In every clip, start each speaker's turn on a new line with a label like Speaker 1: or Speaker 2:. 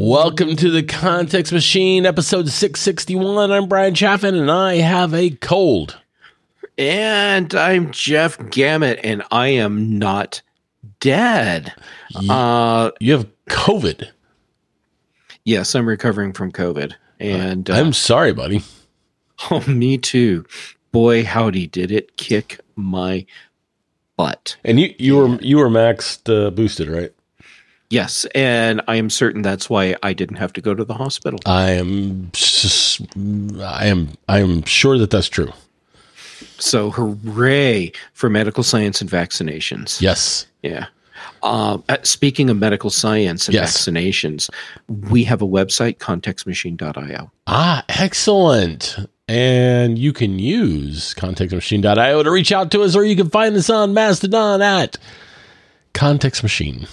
Speaker 1: Welcome to the Context Machine, episode 661. I'm Brian Chaffin, and I have a cold.
Speaker 2: And I'm Jeff Gamet, and I am not dead.
Speaker 1: You have COVID.
Speaker 2: Yes, I'm recovering from COVID. And
Speaker 1: I'm sorry, buddy.
Speaker 2: Oh, me too. Boy, howdy, did it kick my butt.
Speaker 1: And you were maxed boosted, right?
Speaker 2: Yes, and I am certain that's why I didn't have to go to the hospital.
Speaker 1: I am sure that that's true.
Speaker 2: So hooray for medical science and vaccinations.
Speaker 1: Yes.
Speaker 2: Yeah. Speaking of medical science and vaccinations, we have a website, contextmachine.io.
Speaker 1: Ah, excellent. And you can use contextmachine.io to reach out to us, or you can find us on Mastodon at Context Machine.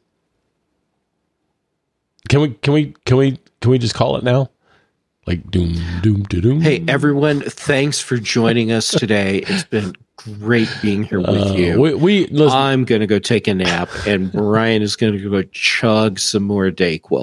Speaker 1: Can we just call it now? Like doom doom doom.
Speaker 2: Hey everyone, thanks for joining us today. It's been great being here with you. I'm going to go take a nap, and Brian is going to go chug some more Dayquil.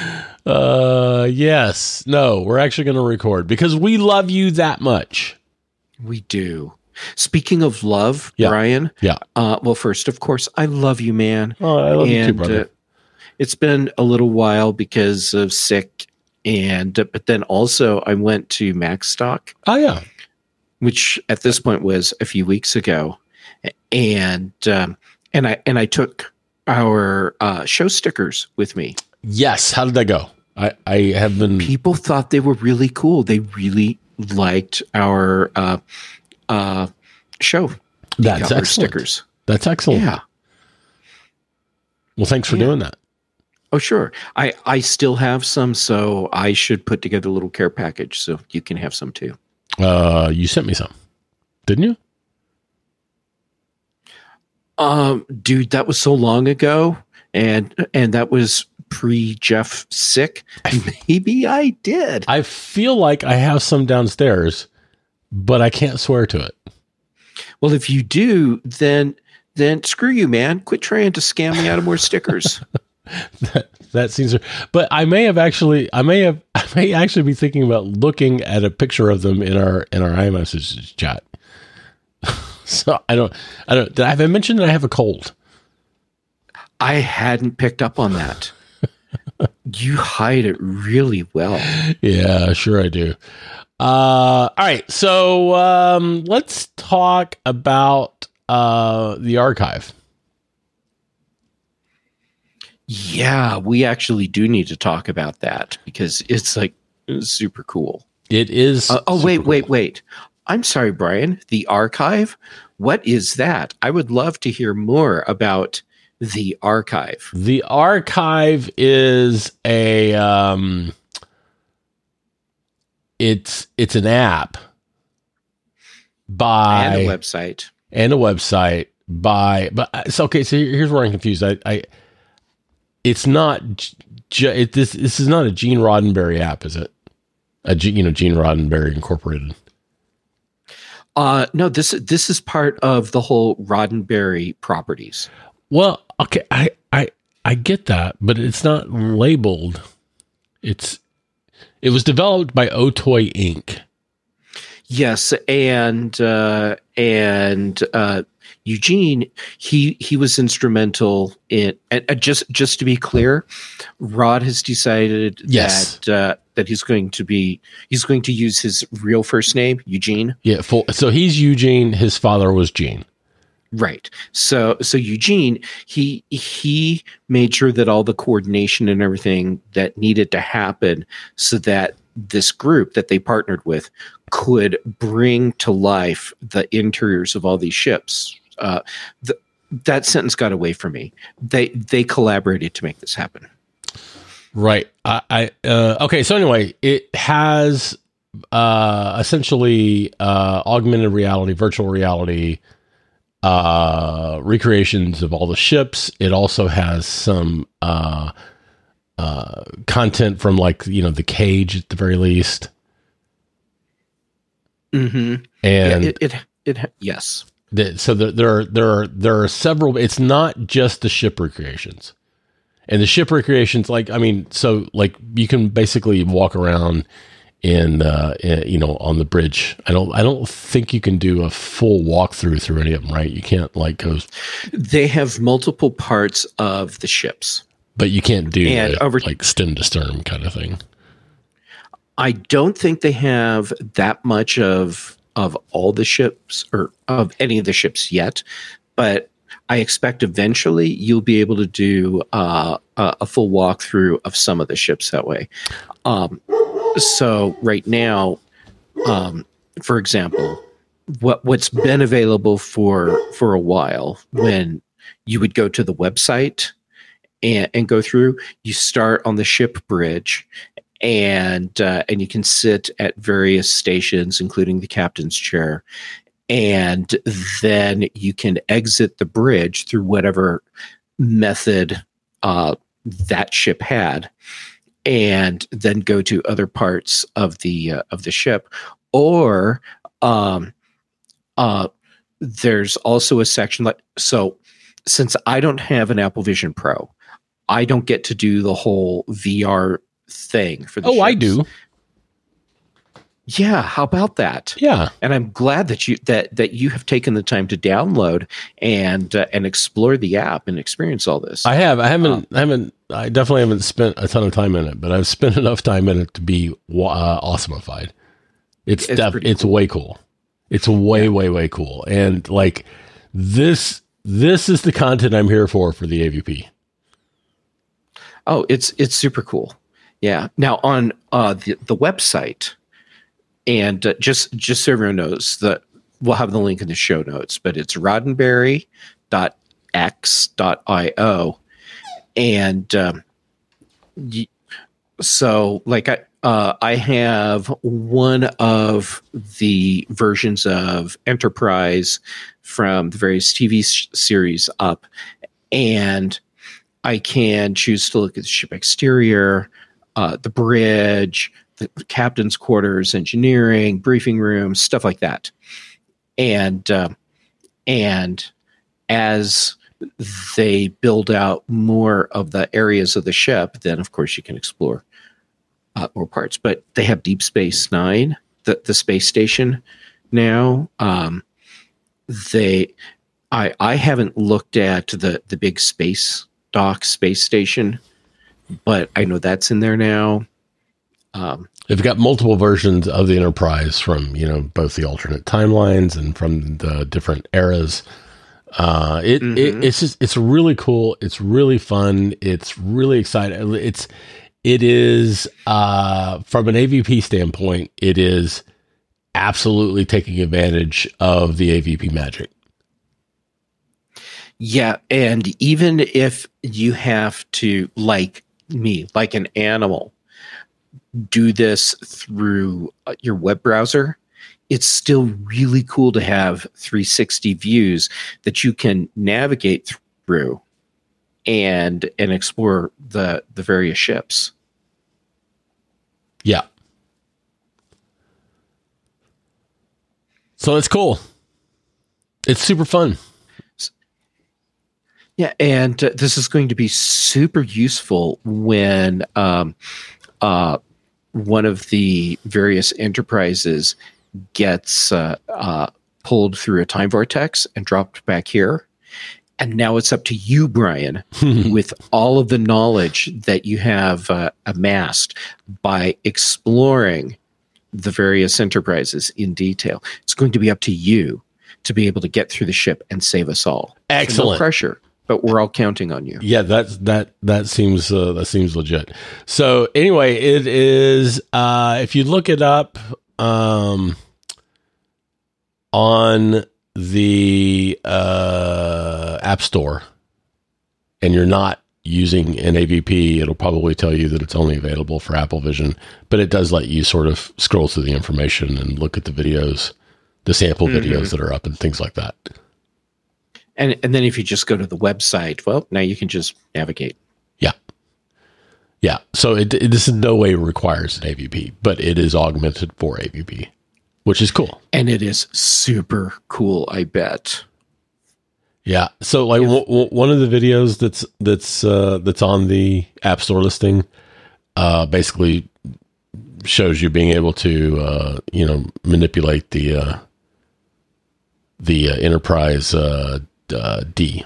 Speaker 1: Yes. No, we're actually going to record because we love you that much.
Speaker 2: We do. Speaking of love, Brian.
Speaker 1: Yeah.
Speaker 2: Well, first, of course, I love you, man.
Speaker 1: Oh, I love you too, brother.
Speaker 2: It's been a little while because of sick, but then also I went to Macstock.
Speaker 1: Oh yeah,
Speaker 2: which at this point was a few weeks ago, and I took our show stickers with me.
Speaker 1: Yes, how did that go? I have been.
Speaker 2: People thought they were really cool. They really liked our show.
Speaker 1: That's excellent.
Speaker 2: Stickers.
Speaker 1: That's excellent.
Speaker 2: Yeah.
Speaker 1: Well, thanks for doing that.
Speaker 2: Oh, sure. I still have some, so I should put together a little care package so you can have some too.
Speaker 1: You sent me some, didn't
Speaker 2: you? Dude, that was so long ago, and that was pre-Jeff sick. Maybe I did.
Speaker 1: I feel like I have some downstairs, but I can't swear to it.
Speaker 2: Well, if you do, then screw you, man. Quit trying to scam me out of more stickers.
Speaker 1: That seems, but I may actually be thinking about looking at a picture of them in our iMessage chat. So I don't. Have I mentioned that I have a cold?
Speaker 2: I hadn't picked up on that. You hide it really well.
Speaker 1: Yeah, sure I do. All right, so let's talk about the archive.
Speaker 2: Yeah, we actually do need to talk about that because it's super cool.
Speaker 1: It is.
Speaker 2: Wait. I'm sorry, Brian. The archive? What is that? I would love to hear more about the archive.
Speaker 1: The archive is it's an app
Speaker 2: and a website
Speaker 1: so here's where I'm confused. It's not. This is not a Gene Roddenberry app, is it? Gene Roddenberry Incorporated.
Speaker 2: No. This is part of the whole Roddenberry properties.
Speaker 1: Well, okay, I get that, but it's not labeled. It was developed by Otoy Inc.
Speaker 2: Yes, and Eugene, he was instrumental in. And just to be clear, Rod has decided that he's going to use his real first name, Eugene.
Speaker 1: Yeah, so he's Eugene. His father was Gene.
Speaker 2: Right. So Eugene, he made sure that all the coordination and everything that needed to happen so that this group that they partnered with could bring to life the interiors of all these ships. That sentence got away from me. They collaborated to make this happen.
Speaker 1: Right. Okay. So anyway, it has essentially augmented reality, virtual reality, recreations of all the ships. It also has some content from the cage at the very least.
Speaker 2: Mm-hmm.
Speaker 1: And
Speaker 2: yes.
Speaker 1: So there are several. It's not just the ship recreations, And the ship recreations, like, I mean, so like you can basically walk around on the bridge. I don't think you can do a full walkthrough through any of them, right? You can't like go.
Speaker 2: They have multiple parts of the ships,
Speaker 1: but you can't do like stem to stern kind of thing.
Speaker 2: I don't think they have that much of all the ships or of any of the ships yet, but I expect eventually you'll be able to do a full walkthrough of some of the ships that way. So right now, for example, what's been available for a while, when you would go to the website and go through, you start on the ship bridge, and you can sit at various stations, including the captain's chair, and then you can exit the bridge through whatever method that ship had, and then go to other parts of the ship. Or there's also a section so since I don't have an Apple Vision Pro, I don't get to do the whole VR thing for the ships.
Speaker 1: I do.
Speaker 2: Yeah, how about that?
Speaker 1: Yeah,
Speaker 2: and I'm glad that you have taken the time to download and explore the app and experience all this.
Speaker 1: I definitely haven't spent a ton of time in it, but I've spent enough time in it to be awesomeified. It's cool. Way cool. It's way cool, and like this is the content I'm here for the AVP.
Speaker 2: Oh, it's super cool. Yeah. Now on the website. And just so everyone knows, that we'll have the link in the show notes, but it's roddenberry.x.io. And so like I have one of the versions of Enterprise from the various TV series up, and I can choose to look at the ship exterior, the bridge, the captain's quarters, engineering, briefing rooms, stuff like that. And as they build out more of the areas of the ship, then of course you can explore more parts. But they have Deep Space Nine, the space station now. I haven't looked at the big space dock space station, but I know that's in there now.
Speaker 1: They've got multiple versions of the Enterprise from, both the alternate timelines and from the different eras. It's really cool. It's really fun. It's really exciting. It is, from an AVP standpoint, it is absolutely taking advantage of the AVP magic.
Speaker 2: Yeah. And even if you have to, like me, like an animal, do this through your web browser, it's still really cool to have 360 views that you can navigate through and explore the various ships.
Speaker 1: Yeah. So it's cool. It's super fun.
Speaker 2: Yeah, and this is going to be super useful when one of the various enterprises gets pulled through a time vortex and dropped back here. And now it's up to you, Brian, with all of the knowledge that you have amassed by exploring the various enterprises in detail. It's going to be up to you to be able to get through the ship and save us all.
Speaker 1: Excellent.
Speaker 2: So no pressure, but we're all counting on you.
Speaker 1: Yeah, that seems legit. So anyway, it is if you look it up on the App Store and you're not using an AVP, it'll probably tell you that it's only available for Apple Vision, but it does let you sort of scroll through the information and look at the videos, the sample videos that are up and things like that.
Speaker 2: And then if you just go to the website, well, now you can just navigate.
Speaker 1: Yeah. Yeah. So this in no way requires an AVP, but it is augmented for AVP, which is cool.
Speaker 2: And it is super cool, I bet.
Speaker 1: Yeah. So like one of the videos that's on the App Store listing, basically shows you being able to, manipulate the Enterprise, D.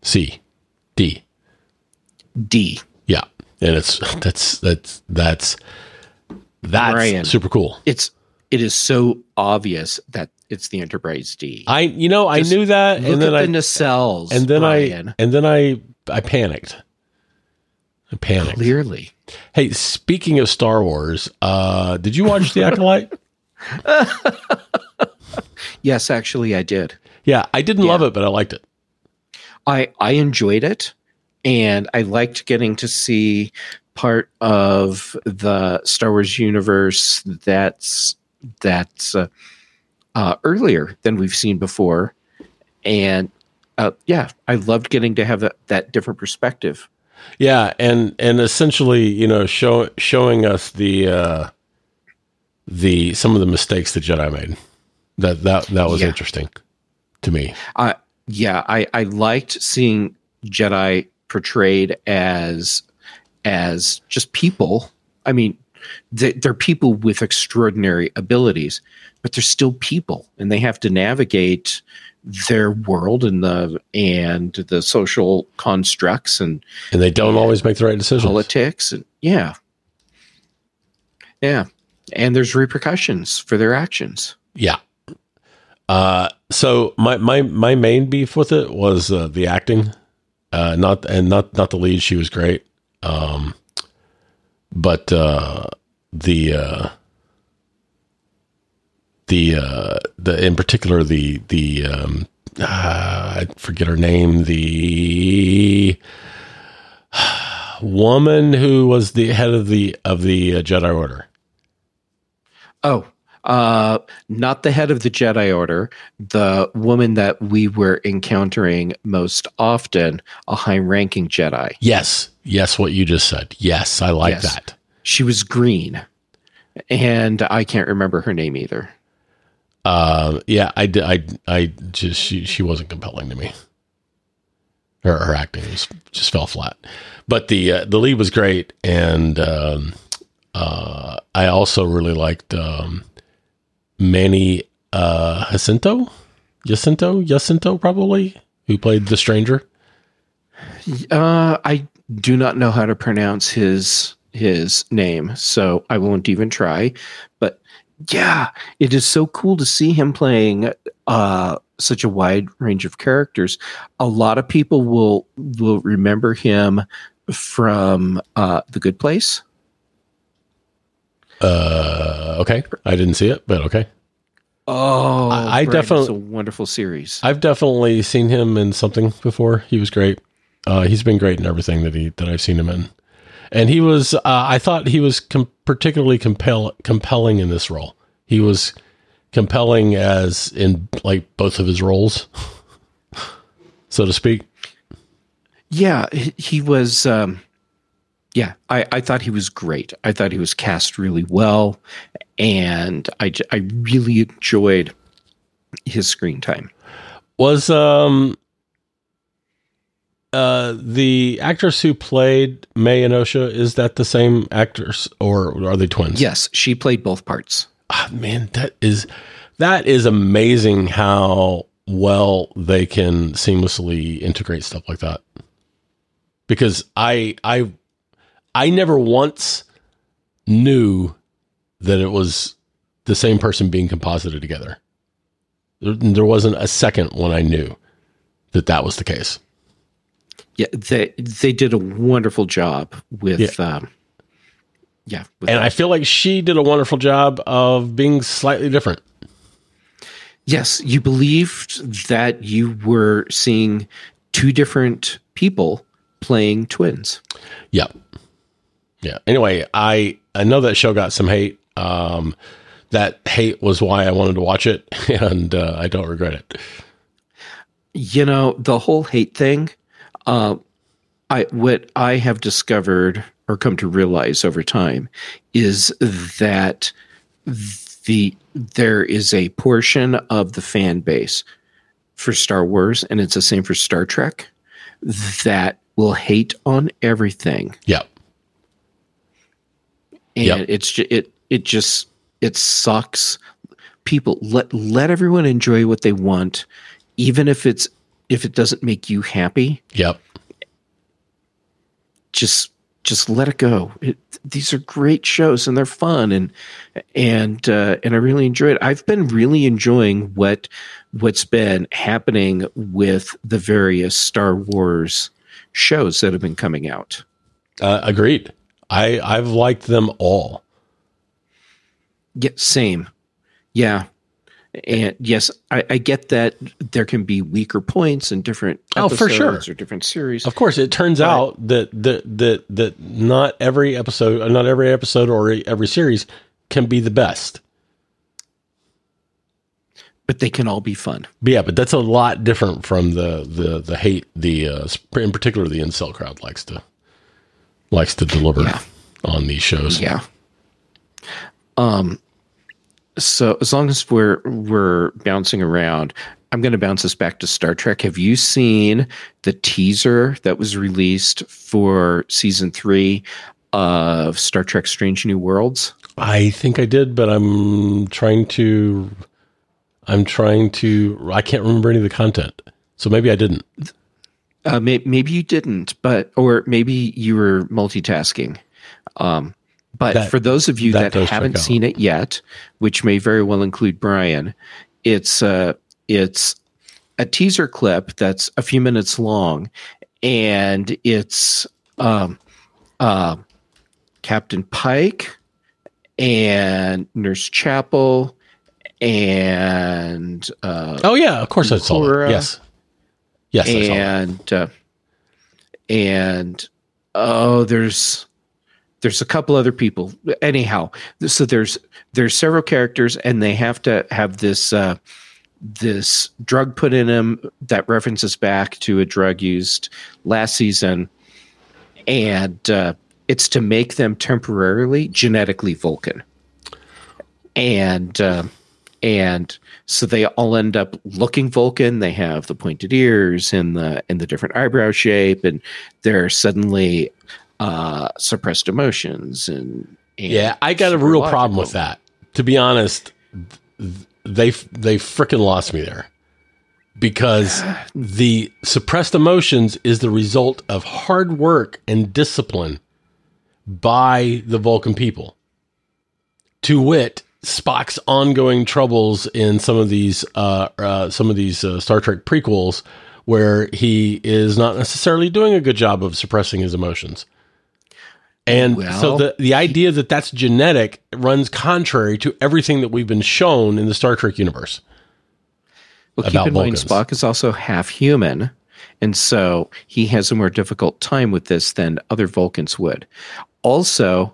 Speaker 1: Yeah. And that's
Speaker 2: Ryan,
Speaker 1: super cool.
Speaker 2: It is so obvious that it's the Enterprise D.
Speaker 1: I knew that,
Speaker 2: and then the nacelles,
Speaker 1: and then
Speaker 2: Ryan.
Speaker 1: I panicked.
Speaker 2: Clearly.
Speaker 1: Hey, speaking of Star Wars, did you watch The Acolyte?
Speaker 2: Yes, actually, I did.
Speaker 1: Yeah, I didn't love it, but I liked it.
Speaker 2: I enjoyed it, and I liked getting to see part of the Star Wars universe that's earlier than we've seen before, and I loved getting to have that different perspective.
Speaker 1: Yeah, and essentially, showing us the some of the mistakes the Jedi made. That was interesting to me.
Speaker 2: I liked seeing Jedi portrayed as just people. I mean, they're people with extraordinary abilities, but they're still people, and they have to navigate their world and the social constructs and
Speaker 1: they don't always make the right decisions.
Speaker 2: Politics and yeah, and there's repercussions for their actions.
Speaker 1: Yeah. So my main beef with it was the acting, not the lead. She was great, but the in particular the I forget her name, the woman who was the head of the Jedi Order.
Speaker 2: Oh, not the head of the Jedi Order, the woman that we were encountering most often, a high-ranking Jedi.
Speaker 1: Yes, what you just said. Yes, I like that.
Speaker 2: She was green, and I can't remember her name either.
Speaker 1: Yeah, I just she wasn't compelling to me. Her acting just fell flat, but the lead was great, and I also really liked Manny Jacinto probably, who played the Stranger.
Speaker 2: I do not know how to pronounce his name, so I won't even try. But yeah, it is so cool to see him playing such a wide range of characters. A lot of people will remember him from The Good Place.
Speaker 1: Okay, I didn't see it, but okay.
Speaker 2: Oh,
Speaker 1: I definitely,
Speaker 2: it's a wonderful series.
Speaker 1: I've definitely seen him in something before. He was great. He's been great in everything that I've seen him in, and he was. I thought he was particularly compelling in this role. He was compelling as in like both of his roles, so to speak.
Speaker 2: Yeah, he was. Yeah, I thought he was great. I thought he was cast really well, and I really enjoyed his screen time.
Speaker 1: Was the actress who played May Inosha, is that the same actress, or are they twins?
Speaker 2: Yes, she played both parts.
Speaker 1: Oh, man, that is amazing how well they can seamlessly integrate stuff like that. Because I never once knew that it was the same person being composited together. There wasn't a second when I knew that was the case.
Speaker 2: Yeah, they did a wonderful job with. And
Speaker 1: I feel like she did a wonderful job of being slightly different.
Speaker 2: Yes, you believed that you were seeing two different people playing twins.
Speaker 1: Yeah. Yeah. Anyway, I know that show got some hate. That hate was why I wanted to watch it, and I don't regret it.
Speaker 2: You know, the whole hate thing, what I have discovered or come to realize over time is that there is a portion of the fan base for Star Wars, and it's the same for Star Trek, that will hate on everything.
Speaker 1: Yeah.
Speaker 2: And it sucks. People let everyone enjoy what they want, even if it doesn't make you happy.
Speaker 1: Yep.
Speaker 2: Just let it go. These are great shows and they're fun and I really enjoy it. I've been really enjoying what's been happening with the various Star Wars shows that have been coming out.
Speaker 1: Agreed. I've liked them all.
Speaker 2: Yeah, same. Yeah. And yes, I get that there can be weaker points in different episodes
Speaker 1: for sure.
Speaker 2: or different series.
Speaker 1: Of course, it turns out that not every episode or every series can be the best.
Speaker 2: But they can all be fun.
Speaker 1: But that's a lot different from the hate in particular the incel crowd likes to deliver on these shows.
Speaker 2: Yeah. So as long as we're bouncing around, I'm going to bounce us back to Star Trek. Have you seen the teaser that was released for season 3 of Star Trek Strange New Worlds?
Speaker 1: I think I did, but I can't remember any of the content. So maybe I didn't.
Speaker 2: Maybe you didn't, or maybe you were multitasking. But for those of you that haven't seen it yet, which may very well include Brian, it's a teaser clip that's a few minutes long, and it's Captain Pike and Nurse Chapel and
Speaker 1: of course I saw it. Yes,
Speaker 2: there's a couple other people. Anyhow, so there's several characters, and they have to have this drug put in them that references back to a drug used last season, and it's to make them temporarily genetically Vulcan, and so they all end up looking Vulcan. They have the pointed ears and the different eyebrow shape, and they're suddenly suppressed emotions and
Speaker 1: I got a real problem with that. To be honest, they frickin' lost me there, because the suppressed emotions is the result of hard work and discipline by the Vulcan people. To wit, Spock's ongoing troubles in some of these Star Trek prequels, where he is not necessarily doing a good job of suppressing his emotions. And so the idea that that's genetic runs contrary to everything that we've been shown in the Star Trek universe.
Speaker 2: Well, keep in mind, Spock is also half human, and so he has a more difficult time with this than other Vulcans would. Also,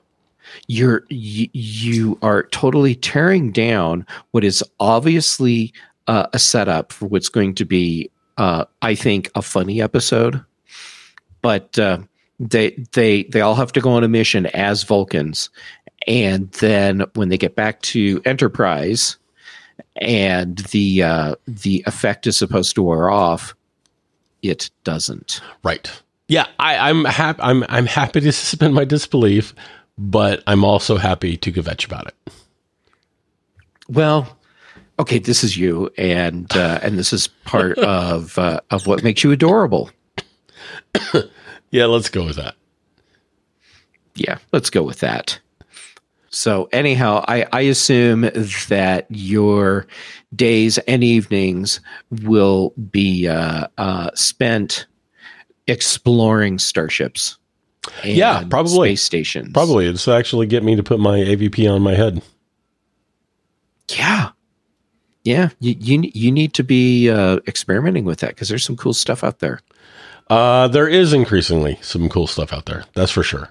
Speaker 2: you are totally tearing down what is obviously a setup for what's going to be, I think, a funny episode, but. They all have to go on a mission as Vulcans, and then when they get back to Enterprise, and the effect is supposed to wear off, it doesn't.
Speaker 1: Right? Yeah, I'm happy. I'm happy to suspend my disbelief, but I'm also happy to kvetch about it.
Speaker 2: Well, okay, this is you, and this is part of what makes you adorable.
Speaker 1: Yeah, let's go with that.
Speaker 2: Yeah, let's go with that. So anyhow, I assume that your days and evenings will be spent exploring starships.
Speaker 1: Yeah, probably.
Speaker 2: Space stations.
Speaker 1: Probably. It's actually get me to put my AVP on my head.
Speaker 2: Yeah. Yeah, you need to be experimenting with that, because there's some cool stuff out there.
Speaker 1: There is increasingly some cool stuff out there. That's for sure.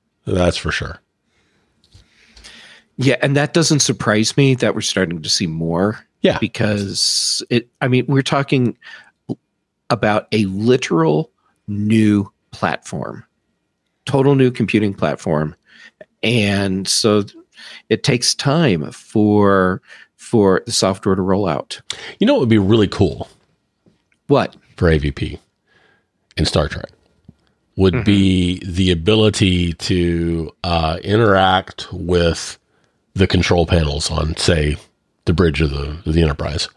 Speaker 2: Yeah, and that doesn't surprise me that we're starting to see more.
Speaker 1: Yeah.
Speaker 2: Because we're talking about a literal new platform, total new computing platform. And so it takes time for the software to roll out.
Speaker 1: You know what would be really cool
Speaker 2: What?
Speaker 1: for AVP in Star Trek would be the ability to interact with the control panels on, say, the bridge of the Enterprise.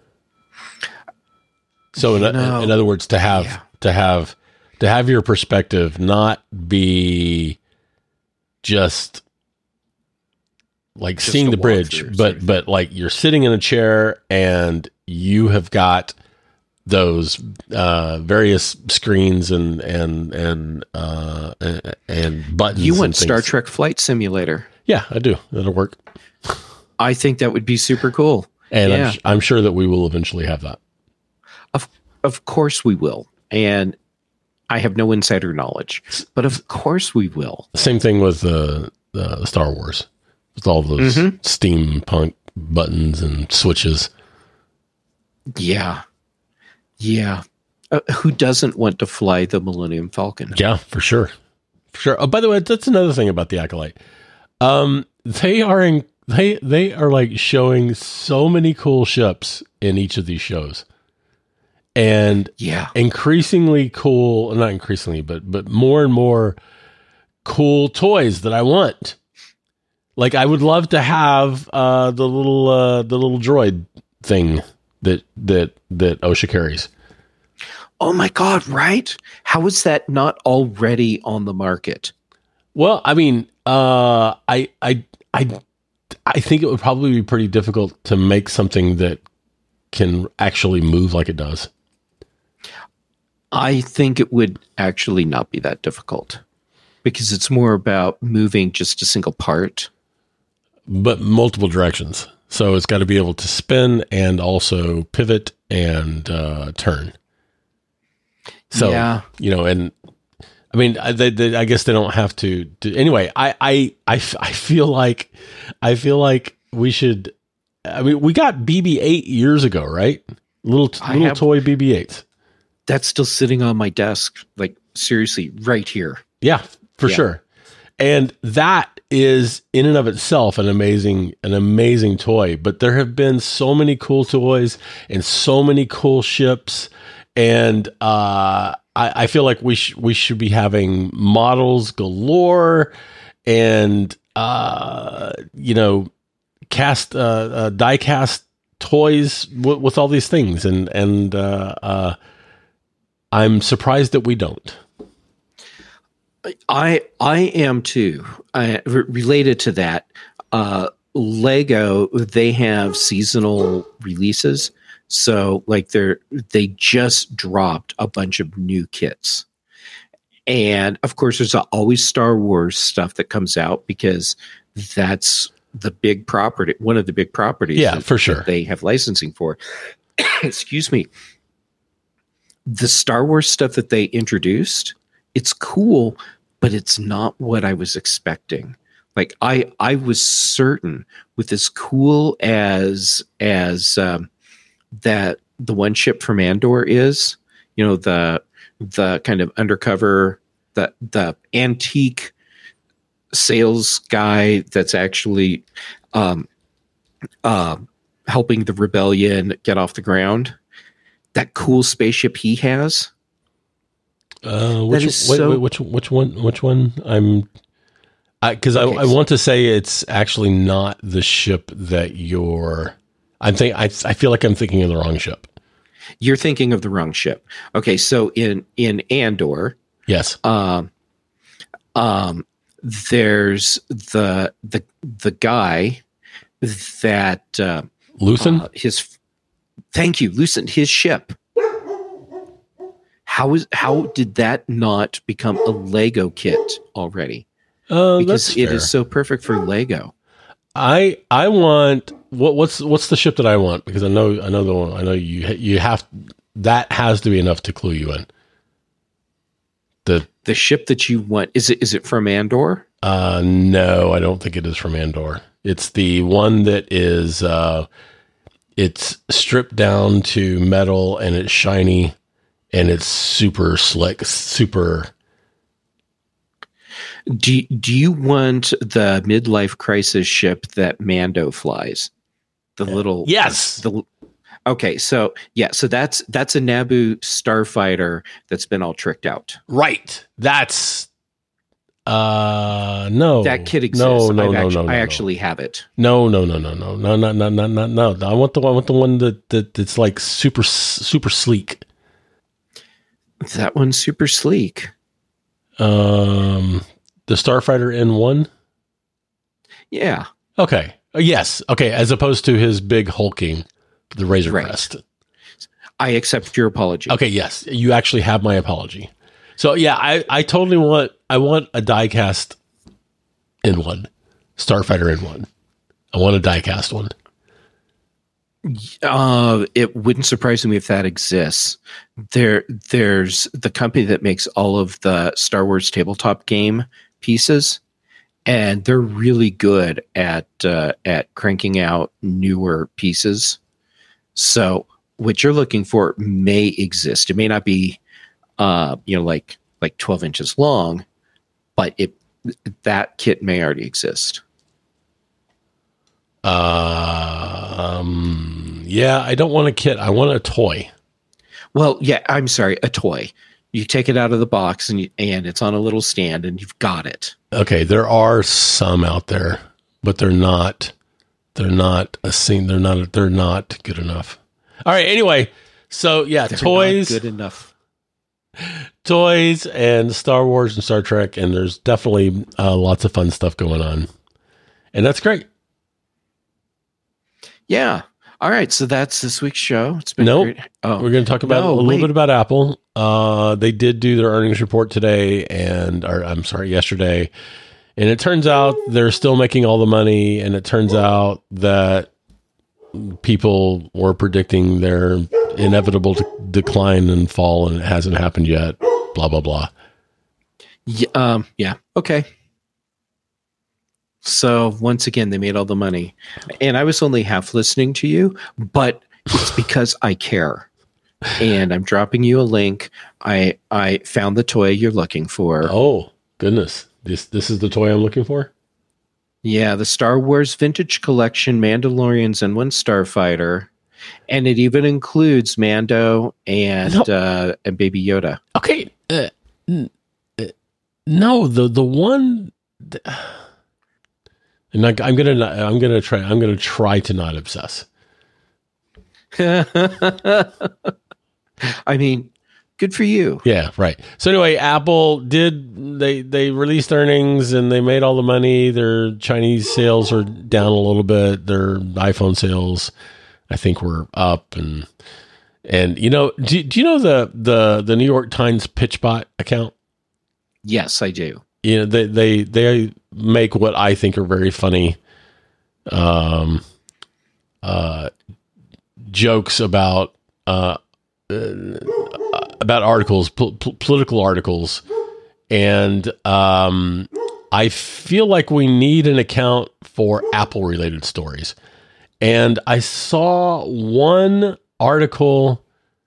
Speaker 1: So, in other words, to have your perspective not be just like just seeing the bridge, but like you're sitting in a chair and you have got those various screens and buttons.
Speaker 2: You want Star Trek Flight Simulator?
Speaker 1: Yeah, I do. That'll work.
Speaker 2: I think that would be super cool.
Speaker 1: And
Speaker 2: yeah.
Speaker 1: I'm sure that we will eventually have that.
Speaker 2: Of course we will. And I have no insider knowledge, but of course we will.
Speaker 1: Same thing with the Star Wars, with all those steampunk buttons and switches.
Speaker 2: Yeah. Yeah. Who doesn't want to fly the Millennium Falcon?
Speaker 1: Yeah, for sure. For sure. Oh, by the way, that's another thing about the Acolyte. They are like showing so many cool ships in each of these shows. And increasingly cool, not increasingly, but more and more cool toys that I want. Like I would love to have the little droid thing that OSHA carries.
Speaker 2: Oh my God! Right? How is that not already on the market?
Speaker 1: Well, I mean, I think it would probably be pretty difficult to make something that can actually move like it does.
Speaker 2: I think it would actually not be that difficult because it's more about moving just a single part.
Speaker 1: But multiple directions. So it's got to be able to spin and also pivot and turn. So, and I mean, I guess they don't have to anyway, I feel like we should, I mean, we got BB-8 years ago, right? Little toy BB-8s.
Speaker 2: That's still sitting on my desk, like seriously, right here.
Speaker 1: Yeah, for sure. And that is in and of itself an amazing toy. But there have been so many cool toys and so many cool ships, and I feel like we should be having models galore, and die cast toys with all these things, and I'm surprised that we don't.
Speaker 2: I am too. Related to that, Lego, they have seasonal releases. So like they just dropped a bunch of new kits. And of course there's always Star Wars stuff that comes out because that's the big property, one of the big properties.
Speaker 1: Yeah, for sure.
Speaker 2: That they have licensing for. Excuse me. The Star Wars stuff that they introduced, it's cool, but it's not what I was expecting. Like I was certain with as cool as that the one ship from Andor is, the kind of undercover, the antique sales guy that's actually helping the rebellion get off the ground. That cool spaceship he has.
Speaker 1: Which one? Because I want to say it's actually not the ship that you're. I feel like I'm thinking of the wrong ship.
Speaker 2: You're thinking of the wrong ship. Okay, so in Andor,
Speaker 1: yes,
Speaker 2: there's the guy that
Speaker 1: Luthen.
Speaker 2: Thank you, Lucent, his ship. How did that not become a Lego kit already? Because it is so perfect for Lego.
Speaker 1: I want what's the ship that I want, because I know the one. I know you have, that has to be enough to clue you in.
Speaker 2: The ship that you want, is it from Andor?
Speaker 1: No, I don't think it is from Andor. It's the one that is it's stripped down to metal and it's shiny and it's super slick, super.
Speaker 2: Do you want the midlife crisis ship that Mando flies? The little
Speaker 1: yes.
Speaker 2: Okay, so yeah, so that's a Naboo starfighter that's been all tricked out.
Speaker 1: Right. That's no.
Speaker 2: That kit exists. I actually have it.
Speaker 1: No. I want the one that's like super sleek.
Speaker 2: That one's super sleek.
Speaker 1: The Starfighter N1?
Speaker 2: Yeah.
Speaker 1: Okay. Yes. Okay. As opposed to his big hulking, the Razor Crest.
Speaker 2: I accept your apology.
Speaker 1: Okay. Yes. You actually have my apology. So yeah, I totally want a diecast N1, Starfighter N1. I want a diecast one.
Speaker 2: It wouldn't surprise me if that exists. There's the company that makes all of the Star Wars tabletop game pieces, and they're really good at cranking out newer pieces. So what you're looking for may exist. It may not be, like 12 inches long, but that kit may already exist.
Speaker 1: Yeah, I don't want a kit. I want a toy.
Speaker 2: Well, yeah, I'm sorry, a toy. You take it out of the box and it's on a little stand and you've got it.
Speaker 1: Okay, there are some out there, but they're not a scene. They're not good enough. All right, anyway, so yeah, they're toys.
Speaker 2: Not good enough.
Speaker 1: Toys and Star Wars and Star Trek, and there's definitely lots of fun stuff going on. And that's great.
Speaker 2: Yeah. All right. So that's this week's show. It's been great.
Speaker 1: Oh, we're going to talk about a little bit about Apple. They did do their earnings report today yesterday. And it turns out they're still making all the money. And it turns out that people were predicting their inevitable decline and fall, and it hasn't happened yet. Blah, blah, blah.
Speaker 2: Yeah. Okay. So once again, they made all the money, and I was only half listening to you, but it's because I care, and I'm dropping you a link. I found the toy you're looking for.
Speaker 1: Oh goodness. This is the toy I'm looking for?
Speaker 2: Yeah. The Star Wars Vintage Collection, Mandalorians and One Starfighter. And it even includes Mando and Baby Yoda.
Speaker 1: Okay. No, the one, and I'm gonna try to not obsess.
Speaker 2: I mean, good for you.
Speaker 1: Yeah, right. So anyway, Apple they released earnings and they made all the money. Their Chinese sales are down a little bit. Their iPhone sales, I think, were up. And do you know the New York Times PitchBot account?
Speaker 2: Yes, I do.
Speaker 1: You know, they make what I think are very funny jokes about articles, political articles, and I feel like we need an account for Apple related stories. And I saw one article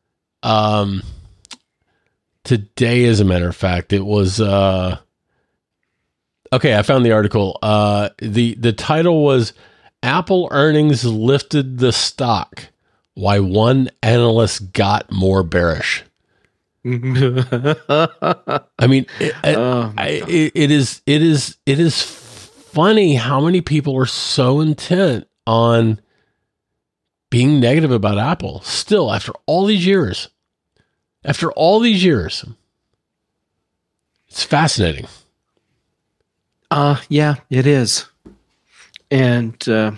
Speaker 1: today, as a matter of fact. It was okay. I found the article. The title was "Apple Earnings Lifted the Stock. Why One Analyst Got More Bearish." I mean, it is funny how many people are so intent on being negative about Apple still after all these years. After all these years, it's fascinating.
Speaker 2: Yeah, it is, and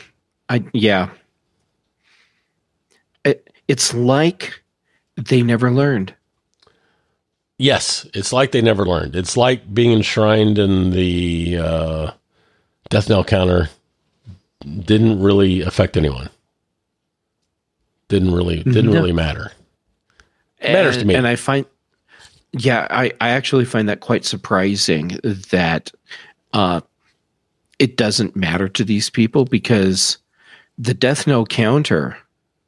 Speaker 2: it's like they never learned.
Speaker 1: Yes, it's like they never learned. It's like being enshrined in the death knell counter. Didn't really affect anyone. Didn't really matter. It matters to me.
Speaker 2: And I actually find that quite surprising that it doesn't matter to these people, because the death knell counter,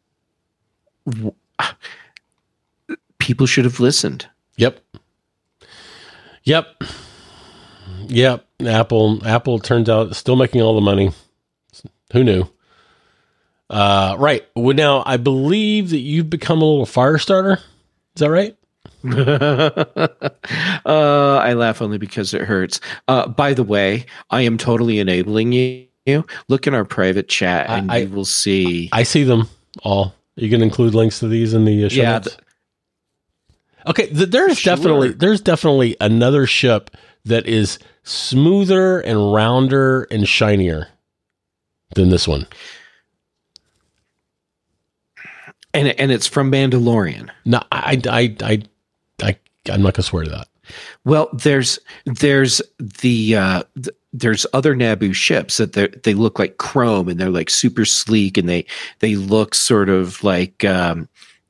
Speaker 2: people should have listened.
Speaker 1: Yep. Apple turns out still making all the money. Who knew? Right. Well, now I believe that you've become a little fire starter. Is that right?
Speaker 2: I laugh only because it hurts. By the way, I am totally enabling you. Look in our private chat and you will see.
Speaker 1: I see them all. You can include links to these in the show notes. Okay, there's definitely another ship that is smoother and rounder and shinier than this one.
Speaker 2: And it's from Mandalorian.
Speaker 1: No, I'm not gonna swear to that.
Speaker 2: Well, there's other Naboo ships that they look like chrome and they're like super sleek and they look sort of like they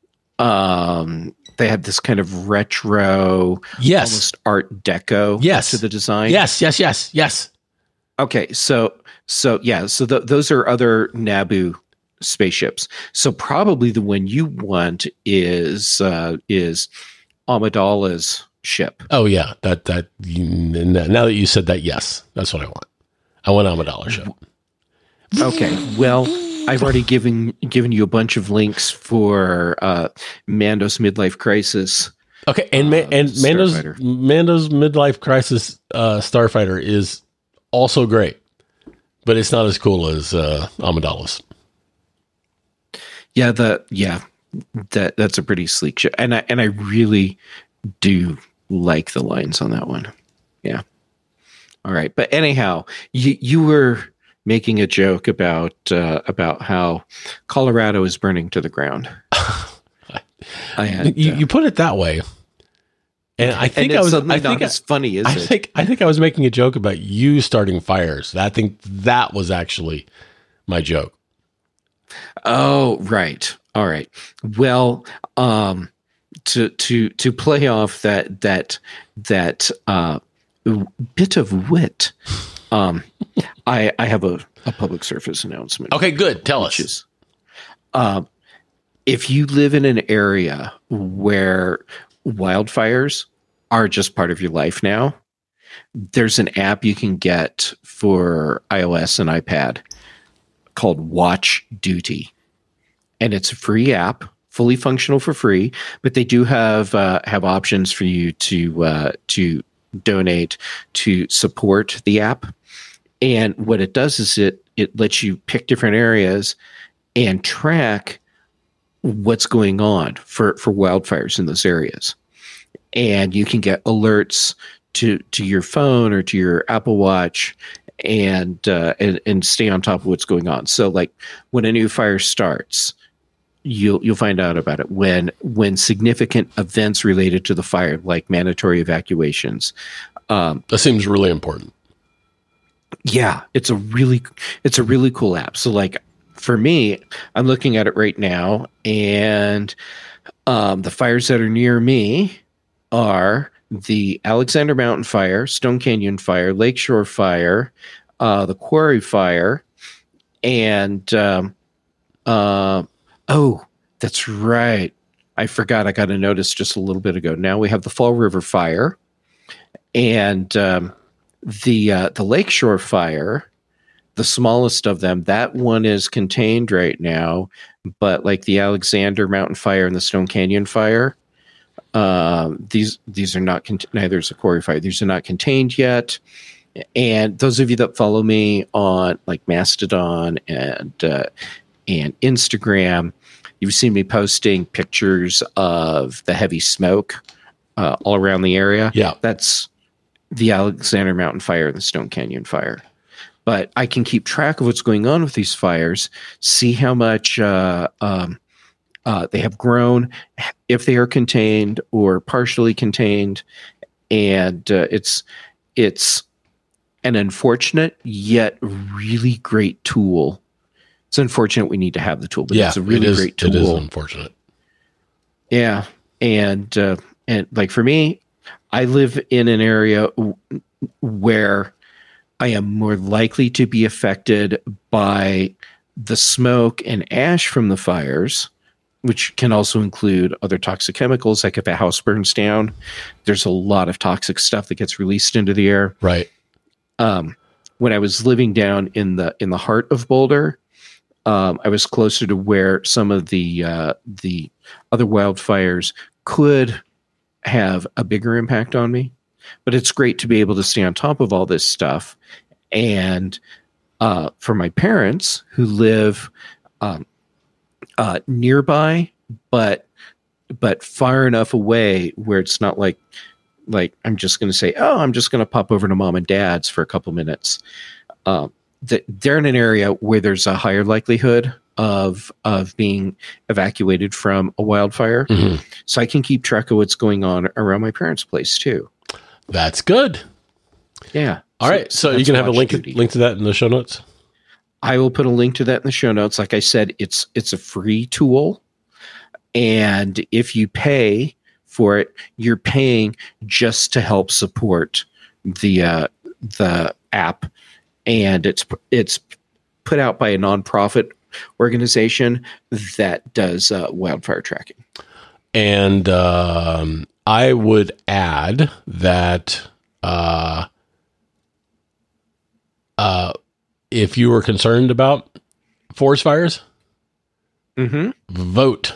Speaker 2: have this kind of retro, almost Art Deco to the design.
Speaker 1: Yes. Okay,
Speaker 2: so those are other Naboo spaceships. So probably the one you want is Amidala's ship.
Speaker 1: Oh yeah, now that you said that, yes, that's what I want. I want Amidala's ship.
Speaker 2: Okay, well, I've already given you a bunch of links for Mando's Midlife Crisis.
Speaker 1: Okay, and Mando's Midlife Crisis Starfighter is also great, but it's not as cool as Amidala's.
Speaker 2: Yeah, that's a pretty sleek ship, and I really do like the lines on that one. Yeah. All right, but anyhow, you were making a joke about how Colorado is burning to the ground.
Speaker 1: You put it that way, and I think I was
Speaker 2: not as funny, is it?
Speaker 1: I think I was making a joke about you starting fires. I think that was actually my joke.
Speaker 2: Oh, right. All right. Well, to play off that bit of wit, I have a public service announcement.
Speaker 1: Okay, good. Tell us.
Speaker 2: If you live in an area where wildfires are just part of your life now, there's an app you can get for iOS and iPad called Watch Duty. And it's a free app, fully functional for free, but they do have options for you to donate to support the app. And what it does is it lets you pick different areas and track what's going on for wildfires in those areas. And you can get alerts to your phone or to your Apple Watch and stay on top of what's going on. So like when a new fire starts, you'll find out about it when significant events related to the fire, like mandatory evacuations.
Speaker 1: That seems really important.
Speaker 2: Yeah, it's a really cool app. So like for me, I'm looking at it right now, and the fires that are near me are the Alexander Mountain Fire, Stone Canyon Fire, Lakeshore Fire, the Quarry Fire, and oh, that's right. I forgot. I got a notice just a little bit ago. Now we have the Fall River Fire, and the Lakeshore Fire, the smallest of them. That one is contained right now, but like the Alexander Mountain Fire and the Stone Canyon Fire, these are not neither is a Quarry Fire. These are not contained yet. And those of you that follow me on like Mastodon and Instagram, you've seen me posting pictures of the heavy smoke all around the area.
Speaker 1: Yeah,
Speaker 2: that's the Alexander Mountain Fire and the Stone Canyon Fire. But I can keep track of what's going on with these fires, see how much they have grown, if they are contained or partially contained, and it's an unfortunate yet really great tool. It's unfortunate we need to have the tool, but it's a really great tool.
Speaker 1: It is unfortunate.
Speaker 2: Yeah, and like for me, I live in an area where I am more likely to be affected by the smoke and ash from the fires, which can also include other toxic chemicals. Like if a house burns down, there's a lot of toxic stuff that gets released into the air.
Speaker 1: Right.
Speaker 2: When I was living down in the heart of Boulder, I was closer to where some of the other wildfires could have a bigger impact on me. But it's great to be able to stay on top of all this stuff. And for my parents who live nearby, but far enough away where it's not like I'm just going to say, oh, I'm just going to pop over to mom and dad's for a couple minutes. They're in an area where there's a higher likelihood of being evacuated from a wildfire. Mm-hmm. So I can keep track of what's going on around my parents' place too.
Speaker 1: That's good.
Speaker 2: Yeah.
Speaker 1: All right. So you can have a link to that in the show notes.
Speaker 2: I will put a link to that in the show notes. Like I said, it's a free tool. And if you pay for it, you're paying just to help support the app. And it's put out by a nonprofit organization that does wildfire tracking.
Speaker 1: And I would add that if you were concerned about forest fires, vote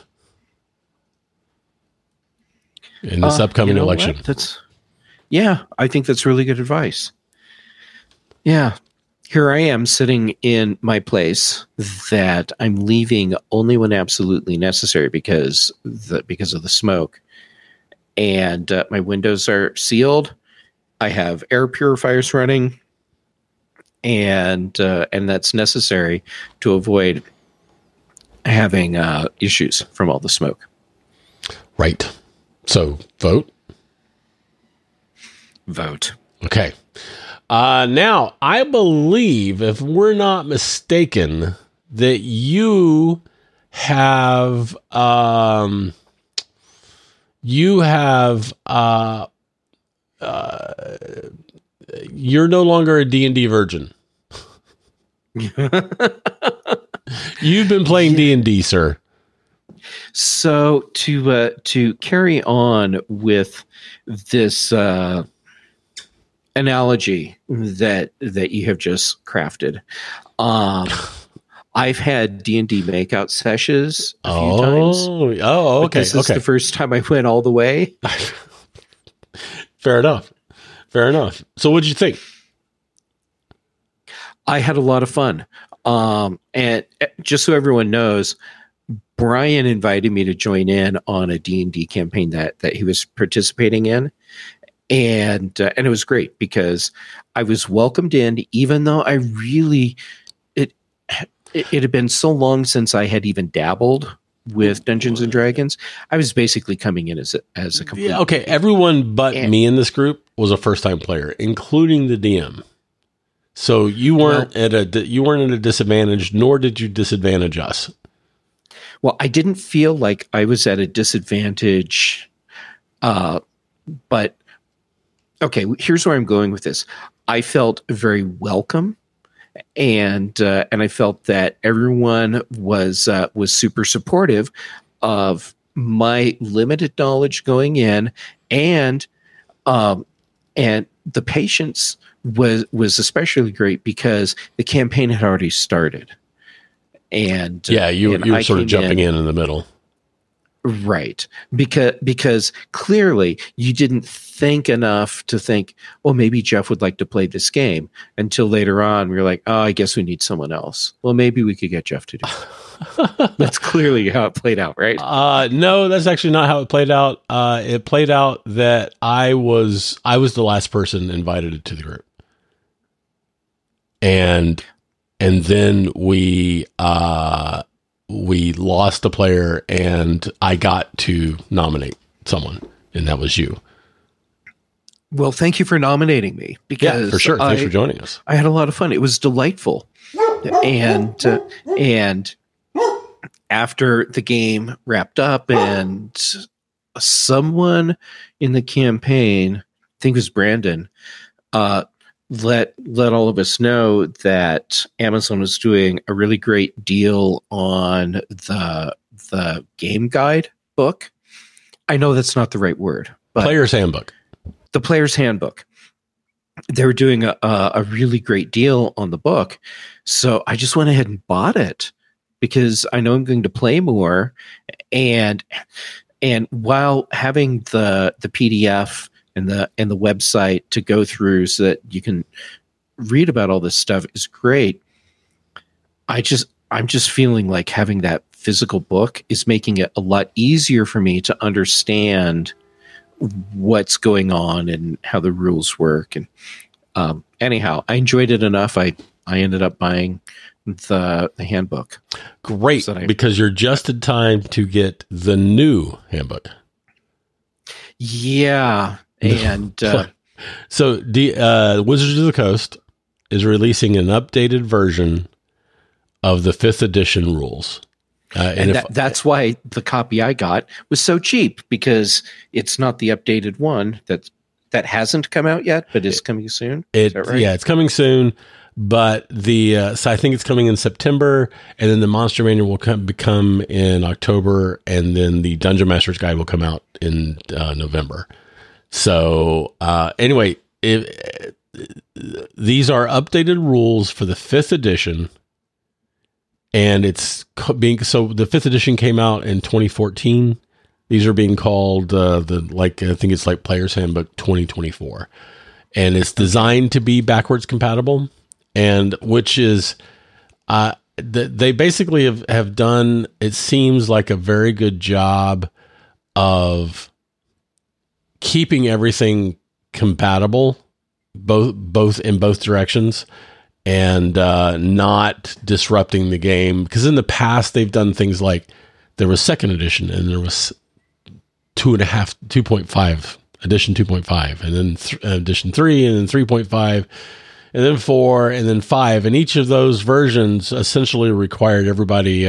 Speaker 1: in this upcoming election.
Speaker 2: I think that's really good advice. Yeah. Here I am sitting in my place that I'm leaving only when absolutely necessary because of the smoke. And my windows are sealed. I have air purifiers running, and that's necessary to avoid having issues from all the smoke.
Speaker 1: Right. So vote. Okay. Now, I believe, if we're not mistaken, that you have you're no longer a D&D virgin. You've been playing D&D, sir.
Speaker 2: So to carry on with this analogy that you have just crafted, I've had D&D makeout sessions a few times.
Speaker 1: Oh, okay.
Speaker 2: This is the first time I went all the way.
Speaker 1: Fair enough. So what'd you think?
Speaker 2: I had a lot of fun. And just so everyone knows, Brian invited me to join in on a D&D campaign that he was participating in. And it was great because I was welcomed in, even though I really, it had been so long since I had even dabbled with Dungeons and Dragons. I was basically coming in as a complete.
Speaker 1: Yeah, okay. Everyone but me in this group was a first time player, including the DM. So you weren't at a disadvantage, nor did you disadvantage us.
Speaker 2: Well, I didn't feel like I was at a disadvantage, but okay. Here's where I'm going with this. I felt very welcome, and I felt that everyone was super supportive of my limited knowledge going in, and the patience was especially great because the campaign had already started. And
Speaker 1: you were sort of jumping in the middle.
Speaker 2: Right. Because clearly you didn't think enough to think, well, maybe Jeff would like to play this game, until later on we were like, oh, I guess we need someone else. Well, maybe we could get Jeff to do it. That's clearly how it played out, right?
Speaker 1: No, that's actually not how it played out. It played out that I was the last person invited to the group. And then we lost a player, and I got to nominate someone, and that was you.
Speaker 2: Well, thank you for nominating me. Because
Speaker 1: for sure. Thanks for joining us.
Speaker 2: I had a lot of fun. It was delightful. And after the game wrapped up, and someone in the campaign, I think it was Brandon, let all of us know that Amazon was doing a really great deal on the game guide book. I know that's not the right word, but
Speaker 1: Player's Handbook.
Speaker 2: The Player's Handbook. They were doing a really great deal on the book. So I just went ahead and bought it. because I know I'm going to play more, and while having the PDF and the website to go through so that you can read about all this stuff is great. I'm just feeling like having that physical book is making it a lot easier for me to understand what's going on and how the rules work. And anyhow, I enjoyed it enough. I ended up buying the handbook.
Speaker 1: Great,
Speaker 2: So
Speaker 1: because you're just in time to get the new handbook.
Speaker 2: Yeah, and
Speaker 1: so Wizards of the Coast is releasing an updated version of the 5th edition rules.
Speaker 2: And that's why the copy I got was so cheap, because it's not the updated one that hasn't come out yet, but is coming soon. Is that right?
Speaker 1: Yeah, it's coming soon. But so I think it's coming in September, and then the Monster Manual will come in October, and then the Dungeon Master's Guide will come out in November. So anyway, these are updated rules for the 5th edition. And it's the 5th edition came out in 2014. These are being called I think it's like Player's Handbook 2024, and it's designed to be backwards compatible, and which is they basically have done, it seems like, a very good job of keeping everything compatible, both in both directions, and not disrupting the game. Because in the past, they've done things like there was 2nd edition, and there was 2.5, edition 2.5, and then edition 3, and then 3.5, and then 4, and then 5. And each of those versions essentially required everybody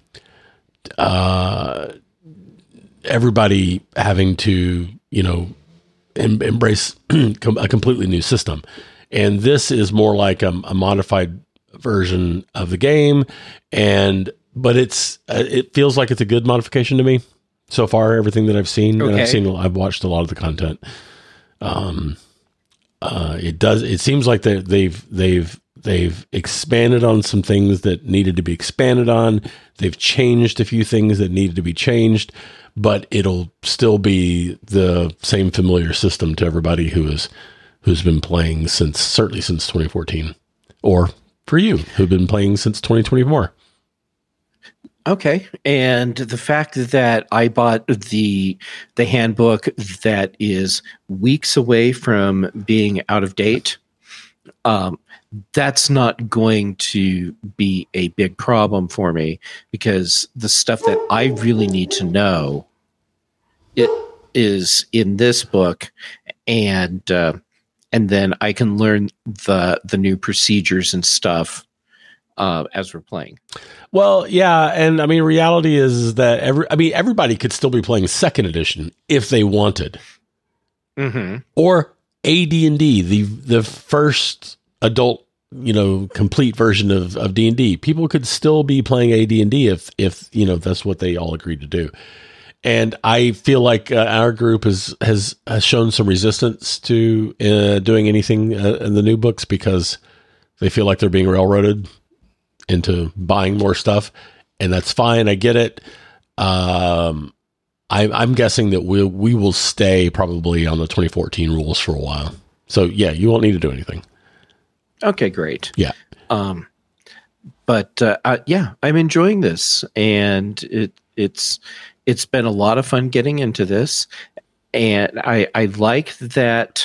Speaker 1: having to, embrace a completely new system. And this is more like a modified version of the game, but it feels like it's a good modification to me so far. Everything that I've seen,
Speaker 2: okay.
Speaker 1: and I've watched a lot of the content. It seems like they've expanded on some things that needed to be expanded on. They've changed a few things that needed to be changed, but it'll still be the same familiar system to everybody who's been playing certainly since 2014, or for you who've been playing since 2024.
Speaker 2: Okay. And the fact that I bought the handbook that is weeks away from being out of date, that's not going to be a big problem for me, because the stuff that I really need to know, it is in this book, and then I can learn the new procedures and stuff as we're playing.
Speaker 1: Well, yeah, and I mean, reality is that everybody could still be playing 2nd edition if they wanted, or AD&D, the first adult, complete version of D&D. People could still be playing AD&D if that's what they all agreed to do. And I feel like our group has shown some resistance to doing anything in the new books, because they feel like they're being railroaded into buying more stuff, and that's fine. I get it. I'm guessing that we will stay probably on the 2014 rules for a while. So yeah, you won't need to do anything.
Speaker 2: Okay, great.
Speaker 1: Yeah.
Speaker 2: But yeah, I'm enjoying this, and it's been a lot of fun getting into this, and I like that.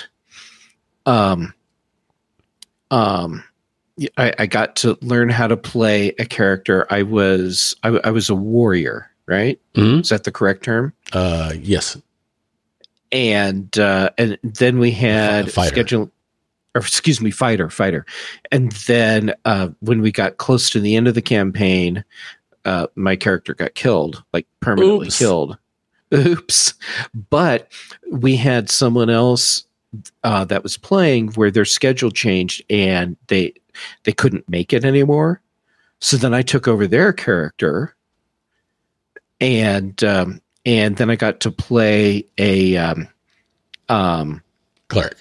Speaker 2: I got to learn how to play a character. I was a warrior, right?
Speaker 1: Mm-hmm.
Speaker 2: Is that the correct term?
Speaker 1: Yes.
Speaker 2: And then we had fighter. And then when we got close to the end of the campaign, my character got killed, like permanently killed. Oops. But we had someone else that was playing where their schedule changed and they couldn't make it anymore. So then I took over their character, and then I got to play a
Speaker 1: cleric.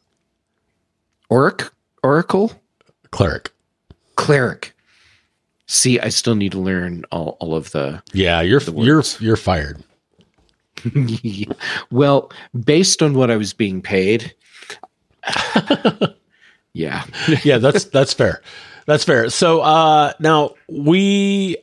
Speaker 2: Oracle?
Speaker 1: Cleric.
Speaker 2: See, I still need to learn all of the.
Speaker 1: Yeah, you're fired.
Speaker 2: Well, based on what I was being paid, yeah,
Speaker 1: yeah, that's fair. That's fair. So now we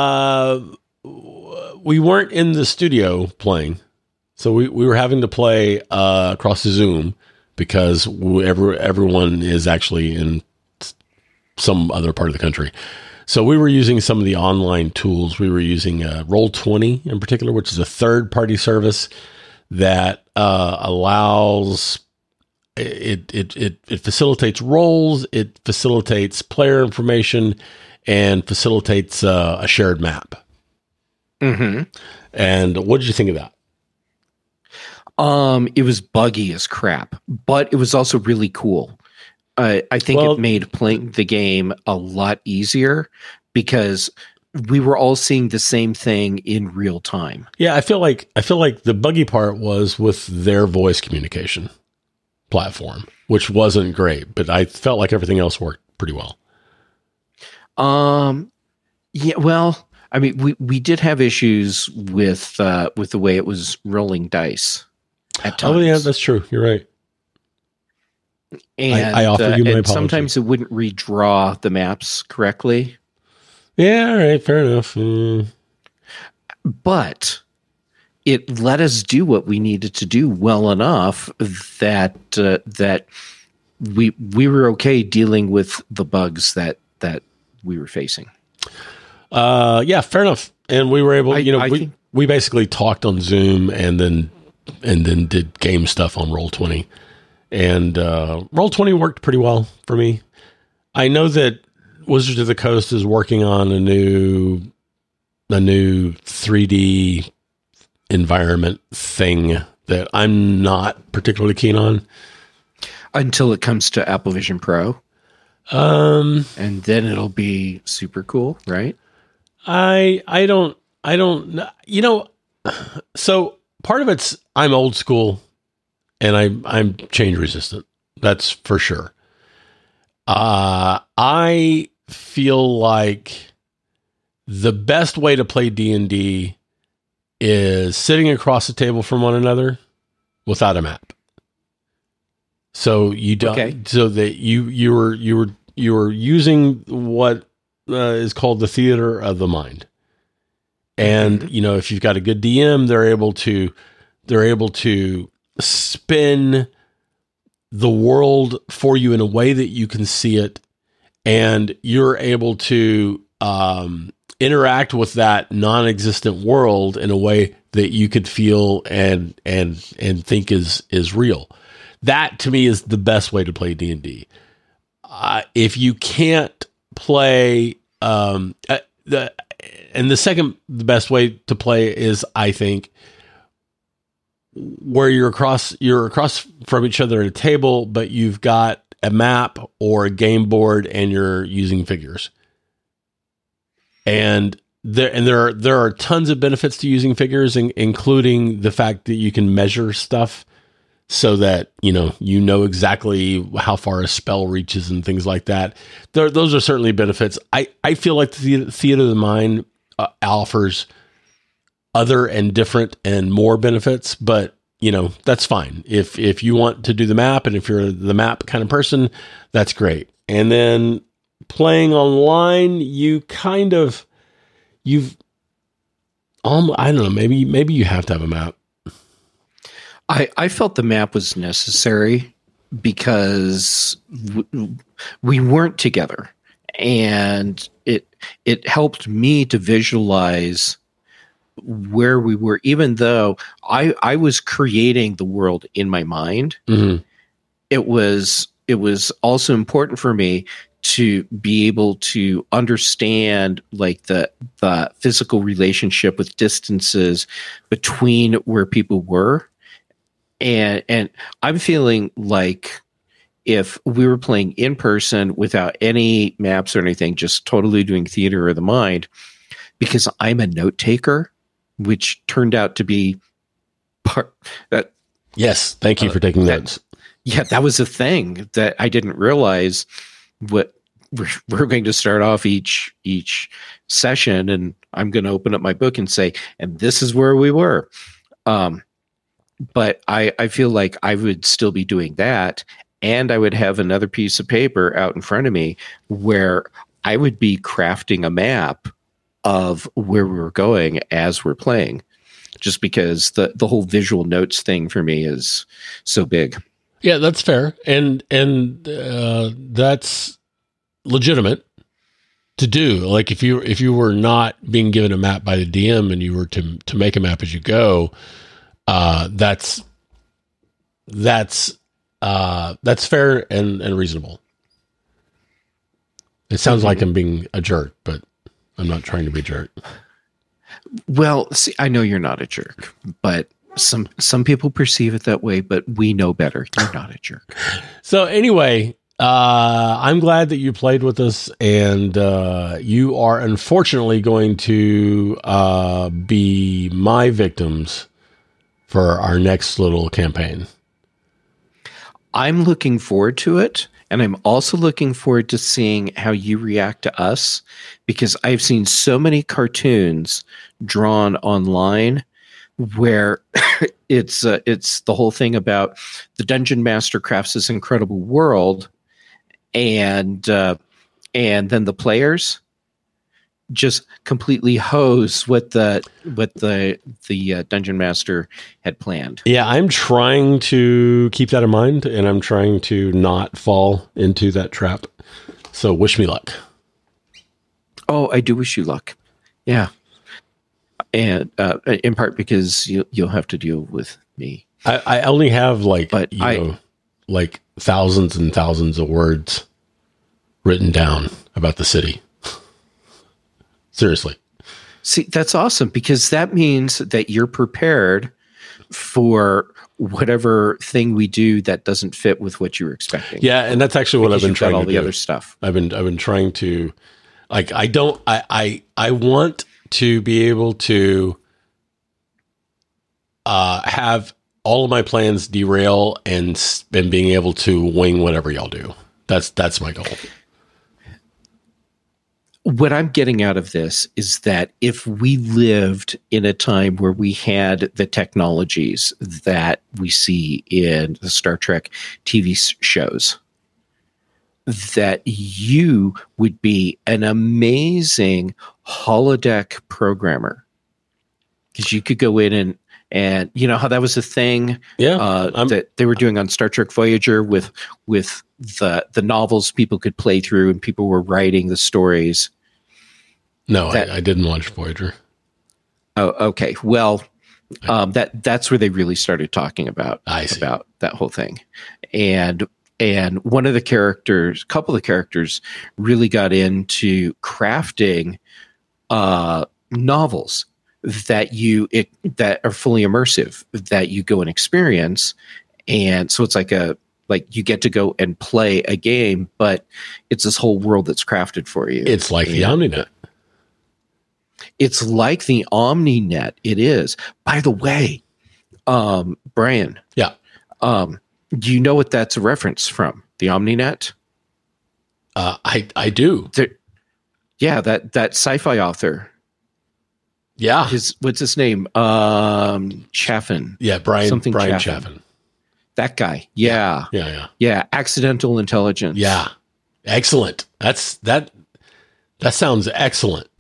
Speaker 1: weren't in the studio playing, so we were having to play across the Zoom because everyone is actually in some other part of the country. So we were using some of the online tools. We were using Roll20 in particular, which is a third-party service that allows it facilitates roles, it facilitates player information, and facilitates a shared map.
Speaker 2: Mm-hmm.
Speaker 1: And what did you think of that?
Speaker 2: It was buggy as crap, but it was also really cool. I think it made playing the game a lot easier because we were all seeing the same thing in real time.
Speaker 1: Yeah, I feel like the buggy part was with their voice communication platform, which wasn't great, but I felt like everything else worked pretty well.
Speaker 2: Yeah, well, I mean, we did have issues with the way it was rolling dice at times.
Speaker 1: Oh yeah, that's true. You're right.
Speaker 2: And
Speaker 1: I offer you my apology.
Speaker 2: Sometimes it wouldn't redraw the maps correctly.
Speaker 1: Yeah, all right, fair enough.
Speaker 2: But it let us do what we needed to do well enough that that we were okay dealing with the bugs that we were facing.
Speaker 1: Yeah, fair enough. And we were able, we basically talked on Zoom and then did game stuff on Roll20. And Roll20 worked pretty well for me. I know that Wizards of the Coast is working on a new 3D environment thing that I'm not particularly keen on.
Speaker 2: Until it comes to Apple Vision Pro. And then it'll be super cool, right?
Speaker 1: I don't, so part of it's, I'm old school and I'm change resistant. That's for sure. I feel like the best way to play D&D is sitting across the table from one another without a map. So you don't, so that you were using what is called the theater of the mind. And, if you've got a good DM, they're able to spin the world for you in a way that you can see it. And you're able to, interact with that non-existent world in a way that you could feel and think is real. That to me is the best way to play D&D. If you can't play, the best way to play is, I think, where you're across from each other at a table, but you've got a map or a game board and you're using figures. And there are tons of benefits to using figures, including the fact that you can measure stuff so that you know exactly how far a spell reaches and things like that. Those are certainly benefits. I feel like the theater of the mind offers other and different and more benefits, but that's fine. If you want to do the map and if you're the map kind of person, that's great. And then playing online, I don't know, maybe you have to have a map.
Speaker 2: I felt the map was necessary because we weren't together, and it helped me to visualize where we were, even though I was creating the world in my mind. Mm-hmm. It was also important for me to be able to understand like the physical relationship with distances between where people were. And I'm feeling like if we were playing in person without any maps or anything, just totally doing theater of the mind, because I'm a note taker, which turned out to be part that.
Speaker 1: Yes. Thank you for taking notes.
Speaker 2: Yeah. That was a thing that I didn't realize we're going to start off each session, and I'm going to open up my book and say, and this is where we were. But I feel like I would still be doing that, and I would have another piece of paper out in front of me where I would be crafting a map of where we were going as we're playing, just because the whole visual notes thing for me is so big.
Speaker 1: Yeah, that's fair. And that's legitimate to do. Like if you were not being given a map by the DM and you were to make a map as you go, that's fair and reasonable. It sounds like I'm being a jerk, but I'm not trying to be a jerk.
Speaker 2: Well, see, I know you're not a jerk, but some people perceive it that way, but we know better. You're not a jerk.
Speaker 1: So anyway, I'm glad that you played with us, and you are unfortunately going to be my victims for our next little campaign.
Speaker 2: I'm looking forward to it, and I'm also looking forward to seeing how you react to us, because I've seen so many cartoons drawn online where it's the whole thing about the dungeon master crafts this incredible world, and then the players just completely hose what the dungeon master had planned.
Speaker 1: Yeah, I'm trying to keep that in mind, and I'm trying to not fall into that trap. So wish me luck.
Speaker 2: Oh, I do wish you luck. Yeah. And in part because you'll have to deal with me.
Speaker 1: I only have like thousands and thousands of words written down about the city. Seriously.
Speaker 2: See, that's awesome, because that means that you're prepared for whatever thing we do that doesn't fit with what you were expecting.
Speaker 1: Yeah, and that's actually what I've been trying to do.
Speaker 2: All the other stuff.
Speaker 1: I've been trying to, like, I want to be able to have all of my plans derail and being able to wing whatever y'all do. That's my goal.
Speaker 2: What I'm getting out of this is that if we lived in a time where we had the technologies that we see in the Star Trek TV shows, that you would be an amazing holodeck programmer, because you could go in and you know how that was a thing that they were doing on Star Trek Voyager with the novels people could play through, and people were writing the stories.
Speaker 1: No, I didn't watch Voyager.
Speaker 2: Oh, okay. Well, that's where they really started talking about that whole thing, and one of the characters, a couple of the characters, really got into crafting novels that are fully immersive, that you go and experience, and so it's like you get to go and play a game, but it's this whole world that's crafted for you.
Speaker 1: It's like the OmniNet.
Speaker 2: It's like the OmniNet. It is. By the way, Brian.
Speaker 1: Yeah.
Speaker 2: Do you know what that's a reference from? The OmniNet?
Speaker 1: I do.
Speaker 2: Yeah, that sci-fi author.
Speaker 1: Yeah.
Speaker 2: What's his name? Chaffin.
Speaker 1: Yeah, Brian Chaffin.
Speaker 2: That guy. Yeah. Yeah. Accidental Intelligence.
Speaker 1: Yeah. Excellent. That sounds excellent.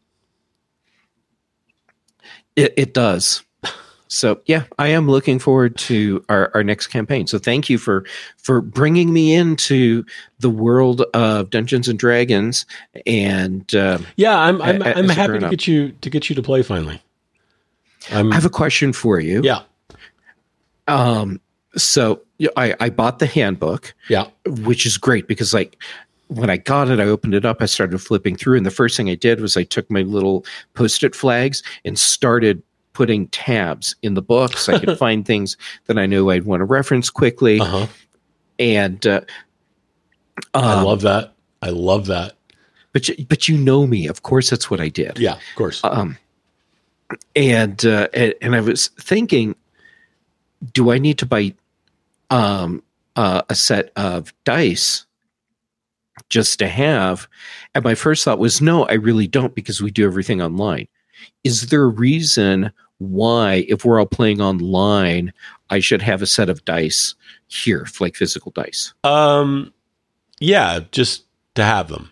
Speaker 2: It does. So yeah, I am looking forward to our next campaign. So thank you for bringing me into the world of Dungeons and Dragons. And
Speaker 1: I'm happy to get you to play finally.
Speaker 2: I have a question for you.
Speaker 1: Yeah.
Speaker 2: So I bought the handbook.
Speaker 1: Yeah.
Speaker 2: Which is great, because like when I got it, I opened it up, I started flipping through, and the first thing I did was I took my little Post-it flags and started putting tabs in the book so I could find things that I knew I'd want to reference quickly.
Speaker 1: Uh-huh.
Speaker 2: And
Speaker 1: I love that. I love that.
Speaker 2: But you know me, of course, that's what I did.
Speaker 1: Yeah, of course.
Speaker 2: And I was thinking, do I need to buy a set of dice just to have. And my first thought was, no, I really don't, because we do everything online. Is there a reason why, if we're all playing online, I should have a set of dice here, like physical dice?
Speaker 1: Yeah, just to have them.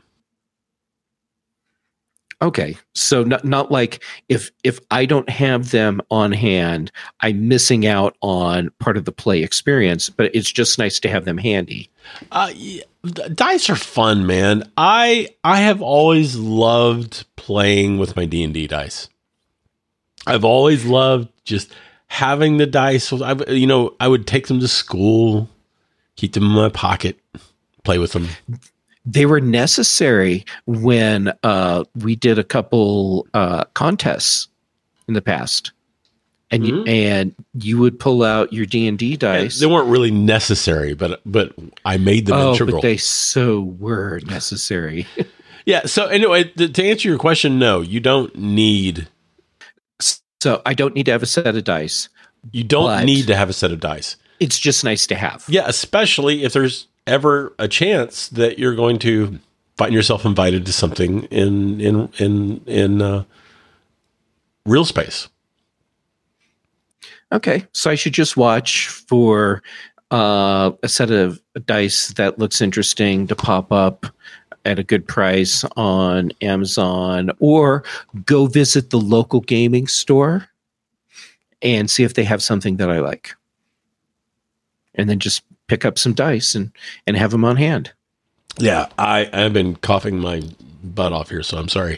Speaker 2: Okay, so not like if I don't have them on hand, I'm missing out on part of the play experience, but it's just nice to have them handy.
Speaker 1: Yeah, dice are fun, man. I have always loved playing with my D&D dice. I've always loved just having the dice. I would take them to school, keep them in my pocket, play with them.
Speaker 2: They were necessary when we did a couple contests in the past, and you would pull out your D&D dice.
Speaker 1: They weren't really necessary, but I made them integral.
Speaker 2: But they so were necessary.
Speaker 1: Yeah. So anyway, to answer your question, no, you don't need.
Speaker 2: So I don't need to have a set of dice.
Speaker 1: You don't need to have a set of dice.
Speaker 2: It's just nice to have.
Speaker 1: Yeah, especially if there's ever a chance that you're going to find yourself invited to something in real space.
Speaker 2: Okay, so I should just watch for a set of dice that looks interesting to pop up at a good price on Amazon, or go visit the local gaming store and see if they have something that I like. And then just pick up some dice and have them on hand.
Speaker 1: Yeah, I've been coughing my butt off here, so I'm sorry.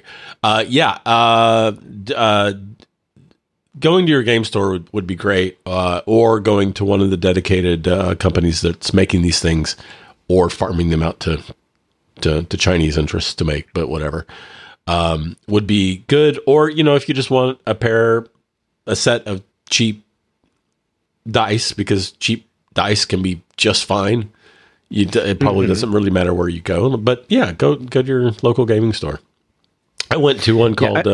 Speaker 1: Going to your game store would be great, or going to one of the dedicated companies that's making these things, or farming them out to Chinese interests to make, but whatever, would be good. Or, if you just want a set of cheap dice, because cheap dice can be just fine. It probably doesn't really matter where you go, but yeah, go to your local gaming store. I went to one called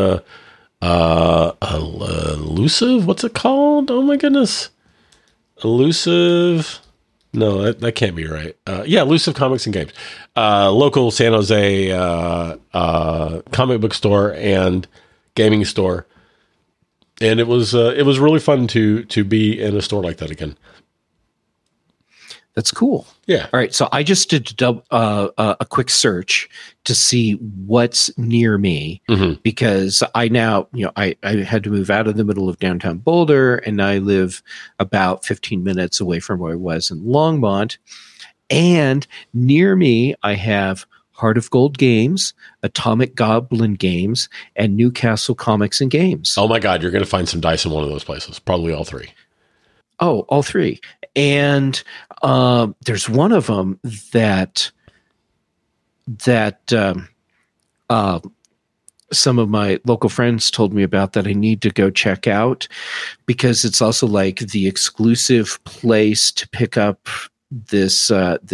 Speaker 1: Elusive. What's it called? Oh my goodness, Elusive. No, that can't be right. Elusive Comics and Games, local San Jose comic book store and gaming store, and it was really fun to be in a store like that again.
Speaker 2: That's cool.
Speaker 1: Yeah.
Speaker 2: All right. So I just did a quick search to see what's near me, because I now, I had to move out of the middle of downtown Boulder, and I live about 15 minutes away from where I was in Longmont. And near me, I have Heart of Gold Games, Atomic Goblin Games, and Newcastle Comics and Games.
Speaker 1: Oh my God, you're going to find some dice in one of those places. Probably all three.
Speaker 2: Oh, all three. And there's one of them that some of my local friends told me about that I need to go check out, because it's also like the exclusive place to pick up this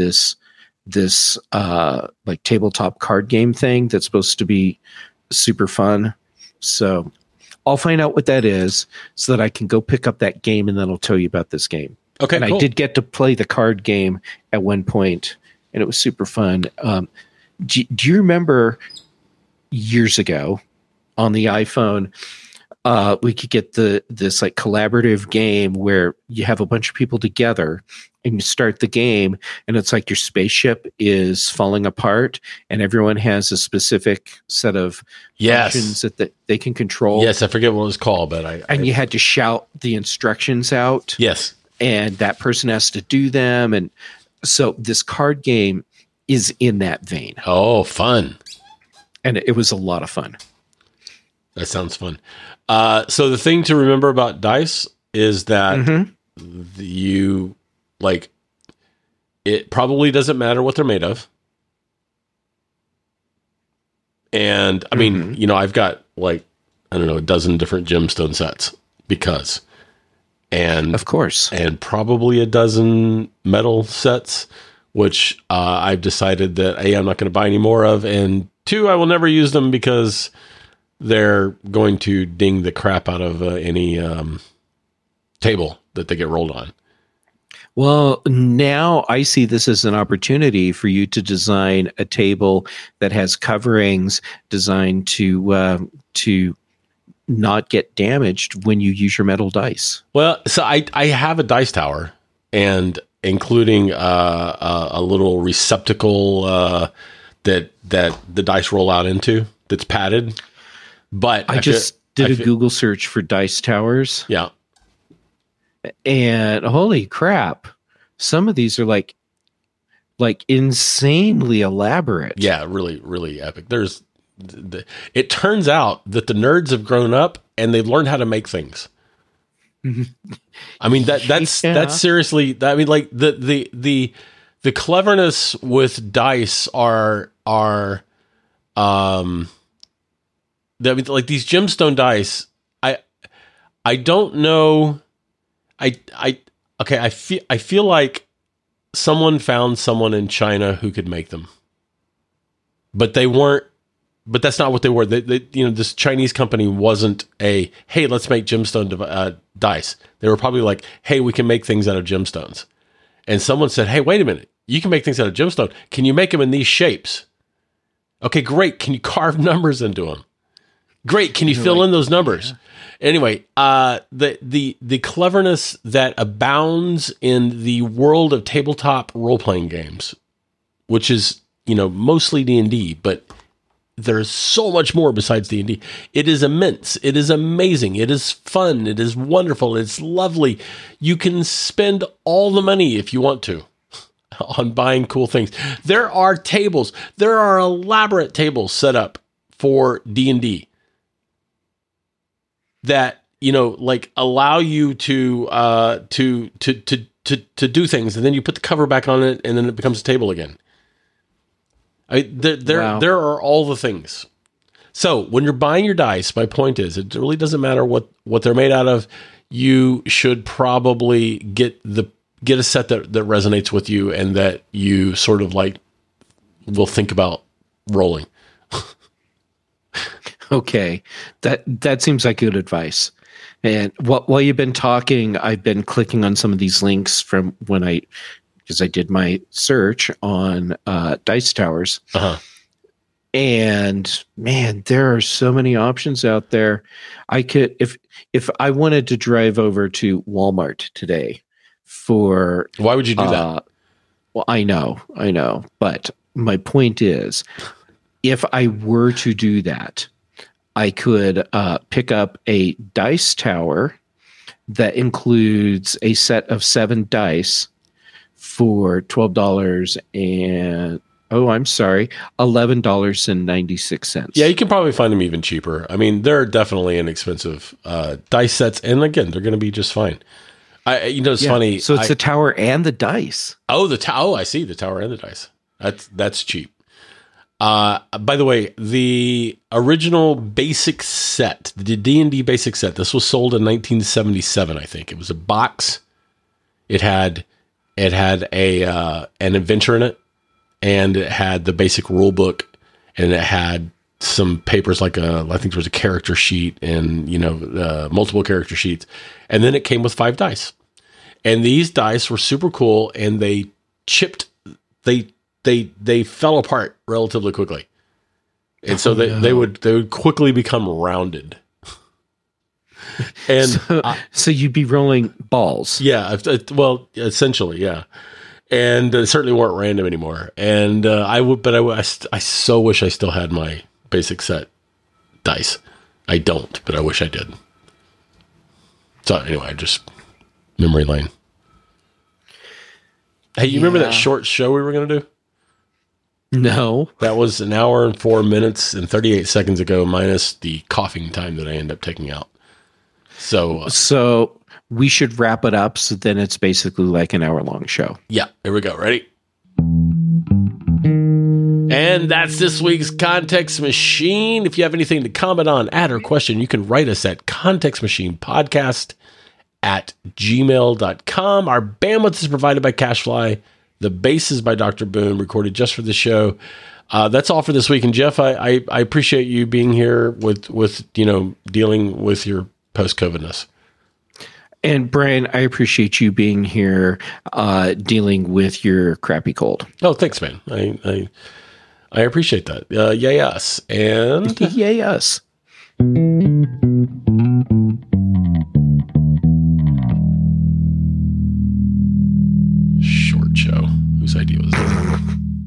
Speaker 2: like tabletop card game thing that's supposed to be super fun. So I'll find out what that is so that I can go pick up that game, and then I'll tell you about this game.
Speaker 1: Okay,
Speaker 2: and
Speaker 1: cool.
Speaker 2: I did get to play the card game at one point, and it was super fun. Do you remember years ago on the iPhone, we could get this like collaborative game where you have a bunch of people together and you start the game, and it's like your spaceship is falling apart, and everyone has a specific set of functions that they can control.
Speaker 1: Yes, I forget what it was called, but
Speaker 2: you had to shout the instructions out.
Speaker 1: Yes.
Speaker 2: And that person has to do them. And so this card game is in that vein.
Speaker 1: Oh, fun.
Speaker 2: And it was a lot of fun.
Speaker 1: That sounds fun. So the thing to remember about dice is that it probably doesn't matter what they're made of. And I mean, I've got a dozen different gemstone sets and
Speaker 2: of course,
Speaker 1: and probably a dozen metal sets, which I've decided that A, I'm not going to buy any more of, and 2, I will never use them because they're going to ding the crap out of any table that they get rolled on.
Speaker 2: Well, now I see this as an opportunity for you to design a table that has coverings designed to not get damaged when you use your metal dice.
Speaker 1: Well, so I have a dice tower, and including a little receptacle that the dice roll out into that's padded. But
Speaker 2: I just did a Google search for dice towers.
Speaker 1: Yeah.
Speaker 2: And holy crap, some of these are like insanely elaborate.
Speaker 1: Yeah, really, really epic. It turns out that the nerds have grown up and they've learned how to make things. I mean, that's seriously, I mean, like the cleverness with dice are I mean, like these gemstone dice, I don't know. I feel like someone found someone in China who could make them, but they weren't. But that's not what they were. They this Chinese company wasn't hey, let's make gemstone dice. They were probably like, hey, we can make things out of gemstones. And someone said, hey, wait a minute, you can make things out of gemstone. Can you make them in these shapes? Okay, great. Can you carve numbers into them? Great. Can you fill in those numbers? Yeah. Anyway, the cleverness that abounds in the world of tabletop role-playing games, which is, mostly D&D, but there's so much more besides D&D. It is immense. It is amazing. It is fun. It is wonderful. It's lovely. You can spend all the money if you want to on buying cool things. There are tables. There are elaborate tables set up for D&D that, like allow you to do things, and then you put the cover back on it, and then it becomes a table again. There are all the things. So when you're buying your dice, my point is, it really doesn't matter what they're made out of. You should probably get a set that resonates with you and that you sort of like will think about rolling.
Speaker 2: Okay, that seems like good advice. And while you've been talking, I've been clicking on some of these links from because I did my search on dice towers.
Speaker 1: Uh-huh.
Speaker 2: And man, there are so many options out there. I could, if I wanted to drive over to Walmart today for,
Speaker 1: why would you do that?
Speaker 2: Well, I know, but my point is, if I were to do that, I could pick up a dice tower that includes a set of 7 dice for $12 and $11.96.
Speaker 1: Yeah, you can probably find them even cheaper. I mean, they're definitely inexpensive dice sets, and again, they're going to be just fine. It's funny.
Speaker 2: So it's the tower and the dice.
Speaker 1: Oh, I see, the tower and the dice. That's cheap. By the way, the original basic set, the D&D basic set, this was sold in 1977, I think. It was a box. It had an adventure in it, and it had the basic rule book, and it had some papers I think there was a character sheet and, multiple character sheets. And then it came with 5 dice. And these dice were super cool, and they chipped, they fell apart relatively quickly. And so they would quickly become rounded. And
Speaker 2: so you'd be rolling balls.
Speaker 1: Yeah. Well, essentially, yeah. And certainly weren't random anymore. And I so wish I still had my basic set dice. I don't, but I wish I did. So anyway, just memory lane. Hey, you remember that short show we were going to do?
Speaker 2: No.
Speaker 1: That was 1 hour and 4 minutes and 38 seconds ago, minus the coughing time that I end up taking out. So we should wrap it up, so then it's basically like an hour-long show. Yeah, here we go. Ready? And that's this week's Context Machine. If you have anything to comment on, add, or question, you can write us at contextmachinepodcast@gmail.com. Our bandwidth is provided by CashFly. The bass is by Dr. Boone, recorded just for the show. That's all for this week. And Jeff, I appreciate you being here with dealing with your post-COVIDness.
Speaker 2: And Brian, I appreciate you being here, dealing with your crappy cold.
Speaker 1: Oh, thanks, man. I appreciate that. Yes. And
Speaker 2: yes.
Speaker 1: Short show. Whose idea was that?